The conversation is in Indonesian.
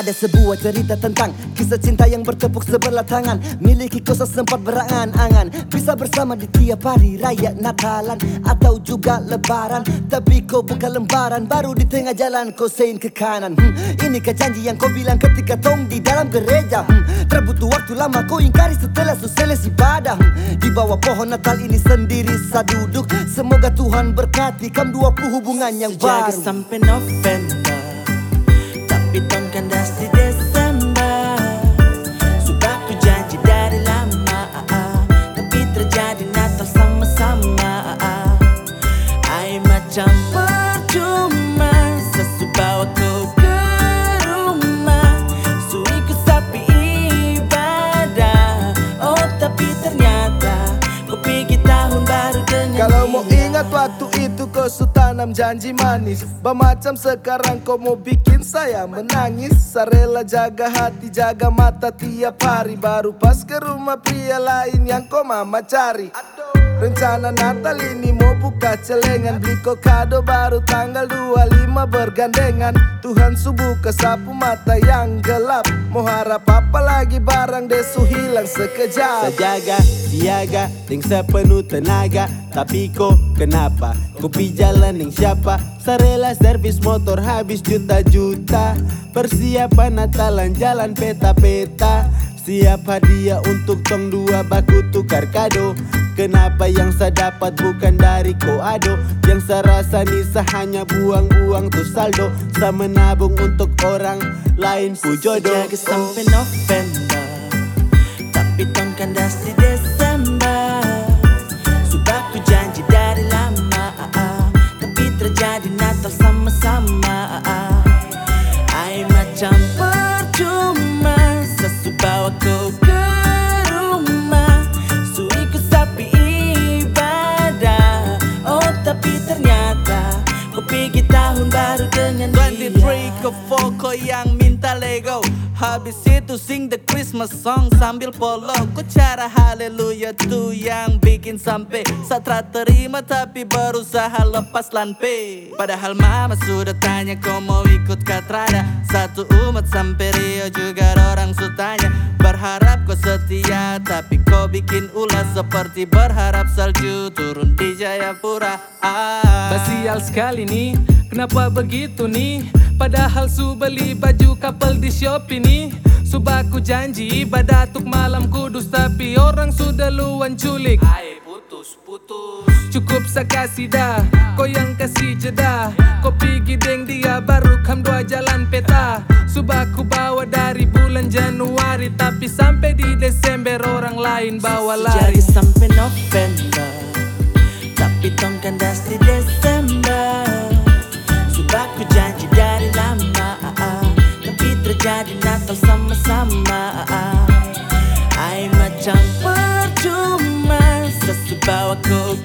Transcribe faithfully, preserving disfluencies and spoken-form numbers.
Ada sebuah cerita tentang kisah cinta yang bertepuk sebelah tangan, miliki kosa sempat berangan-angan, bisa bersama di tiap hari raya Natalan atau juga Lebaran. Tapi kau buka lembaran, baru di tengah jalan kau sein ke kanan. hmm, Inikah janji yang kau bilang ketika tong di dalam gereja? hmm, Terbutuh waktu lama kau ingkari setelah selesai ibadah. hmm, Di bawah pohon Natal ini sendiri saya duduk. Semoga Tuhan berkati kam dua puluh hubungan yang Sejaga baru. sampai November, tapi tong kandas di Desember. Sudah ku janji dari lama, tapi terjadi Natal sama-sama. Ai macam percuma, sesu bawa kau ke rumah. Sui ku sapi ibadah, oh tapi ternyata kau pergi tahun baru dengan Kalau mau dia. ingat waktu itu kau su tanam janji manis, Bamacam sekarang kau mau bikin saya menangis. Sarela jaga hati, jaga mata tiap hari, baru pas ke rumah pria lain yang kau mama cari. Rencana Natal ini mau buka celengan, beli kau kado baru tanggal dua puluh lima bergandengan. Tuhan subuh ke sapu mata yang gelap, mau harap apa lagi barang desu hilang sekejap. Sejaga, siaga, ting sepenuh tenaga. Tapi kok kenapa? Kopi jalan yang siapa? Sarela servis motor habis juta-juta. Persiapan Natalan jalan peta-peta. Siap hadiah untuk tong dua baku tukar kado. Kenapa yang saya dapat bukan dari koado? Yang saya rasa nih saya hanya buang-buang tuh saldo. Saya menabung untuk orang lain pu jodoh. Sejaga sampai November, tapi tong kandas di Desember. Sudah ku janji dari lama, tapi terjadi Natal sama-sama. Ai macam percuma, sesu bawa kau ke rumah. Sui ku sapi ibadah, oh tapi ternyata kau pergi tahun baru dengan dia. twenty-three ke Foko yang minta Lego, habis itu sing the Christmas song sambil polo. Ku cara haleluya tuh yang bikin sampai Satra terima tapi berusaha lepas lanpe. Padahal mama sudah tanya kau mau ikut katrada. Satu umat sampai Rio juga orang sutanya. Berharap kau setia tapi kau bikin ulah seperti berharap salju turun di Jayapura. ah. Basial sekali nih, kenapa begitu nih? Padahal su beli baju couple di Shopee nih. Subaku janji badatuk malam kudus, tapi orang sudah luan culik. Ai putus putus. Cukup saya kasih dah, kau yang kasih jeda. Kau pergi deng dia baru kam dua jalan peta. Subaku bawa dari bulan Januari, tapi sampai di Desember orang lain bawa lari. Sejaga sampai November, tapi tong kandas di Desember. Sudah ku janji dari lama, tapi terjadi Natal sama-sama. Ai macam percuma, sesu bawa kau